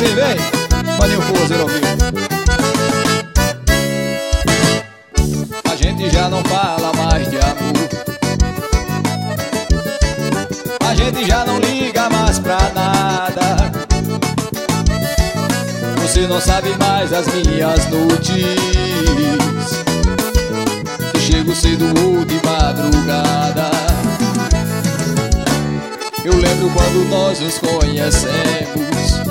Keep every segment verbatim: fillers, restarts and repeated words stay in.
assim, vem, Maninho Forrozeiro ao vivo. A gente já não fala mais de amor, a gente já não liga mais pra nada. Você não sabe mais as minhas noites, chego cedo ou de madrugada. Eu lembro quando nós nos conhecemos,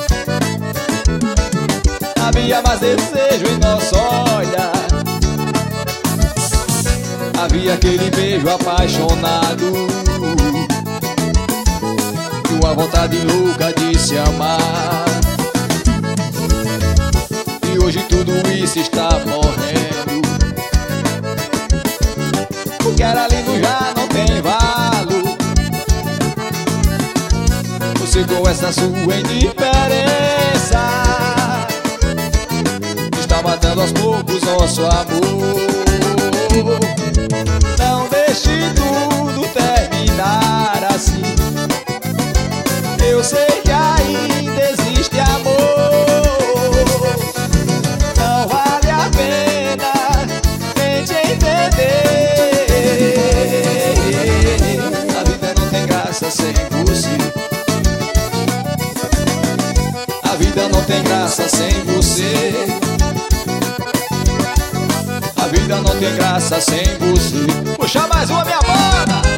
havia mais desejo em nosso olhar, havia aquele beijo apaixonado e uma vontade louca de se amar. E hoje tudo isso está morrendo, o que era lindo já não tem valor. Você com essa sua indiferença está matando aos poucos nosso amor. Não deixe tudo terminar assim, eu sei que ainda existe amor. Não vale a pena tente entender, a vida não tem graça sem você, a vida não tem graça sem você, a vida não tem graça sem você. Puxa mais uma, minha banda.